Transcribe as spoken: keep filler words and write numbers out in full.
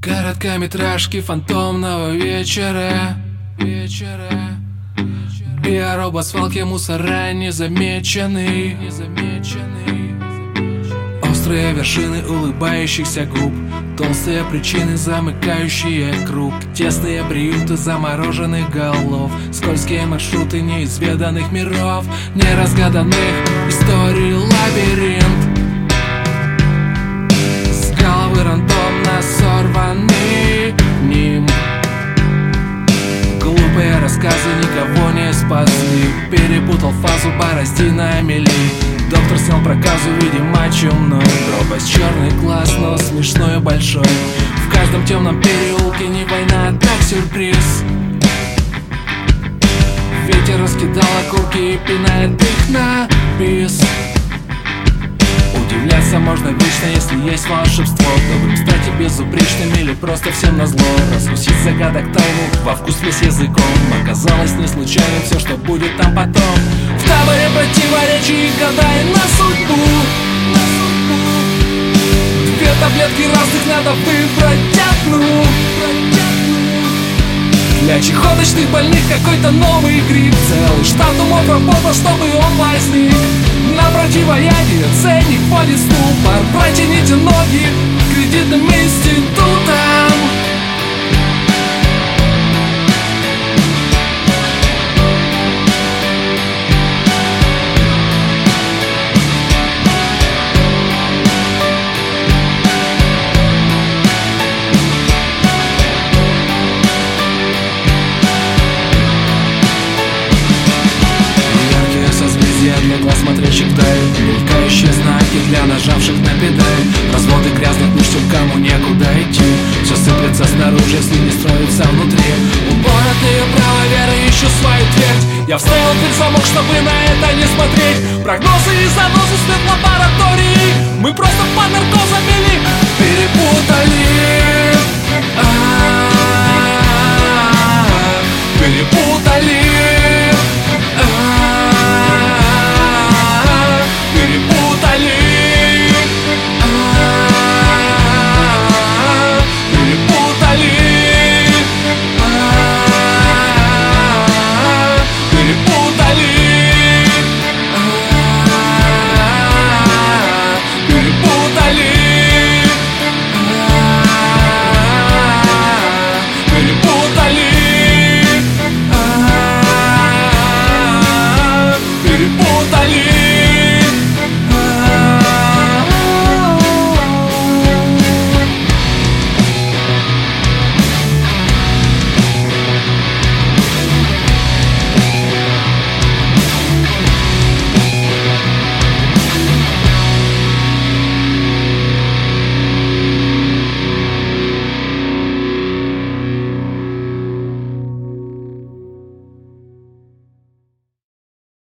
Короткометражки фантомного вечера, вечера. Биоробосвалки мусора незамеченный, незамеченный. Острые вершины улыбающихся губ, толстые причины, замыкающие круг, тесные приюты замороженных голов, скользкие маршруты неизведанных миров, неразгаданных историй лабиринт. С головы рандомно сорванный ним. Глупые рассказы никого не спасли. Перепутал фазу, борозди на мели. Доктор снял проказу, видимо, чумной. Пропасть, черный глаз, но смешной и большой. В каждом темном переулке не война, а так сюрприз. Ветер раскидал окурки и пинает их на бис. Удивляться можно вечно, если есть волшебство. Добрым стать и безупречным или просто всем назло. Раскусить загадок тайну, во вкус с языком. Оказалось не случайным все, что будет там потом. В таборе противоречий гадай на судьбу. Две таблетки разных надо выбрать одну. Для чехоточных больных какой-то новый грипп. Целый штат умов работал, чтобы он возник. На противоядие ценник вводит ступор. Протяните ноги к кредитным институтам. Для глаз смотрящих вдаль, мелькающие знаки для нажавших на педаль. Разводы грязных мышц, кому некуда идти. Все сыплется снаружи, если не строится внутри. Упоротые право веры ищут свою твердь. Я вставил дверь в замок, чтобы на это не смотреть. Прогнозы и занозы свет лаборатории. Мы просто под наркозом или перепутали. А-а-а-а-а. Перепутали.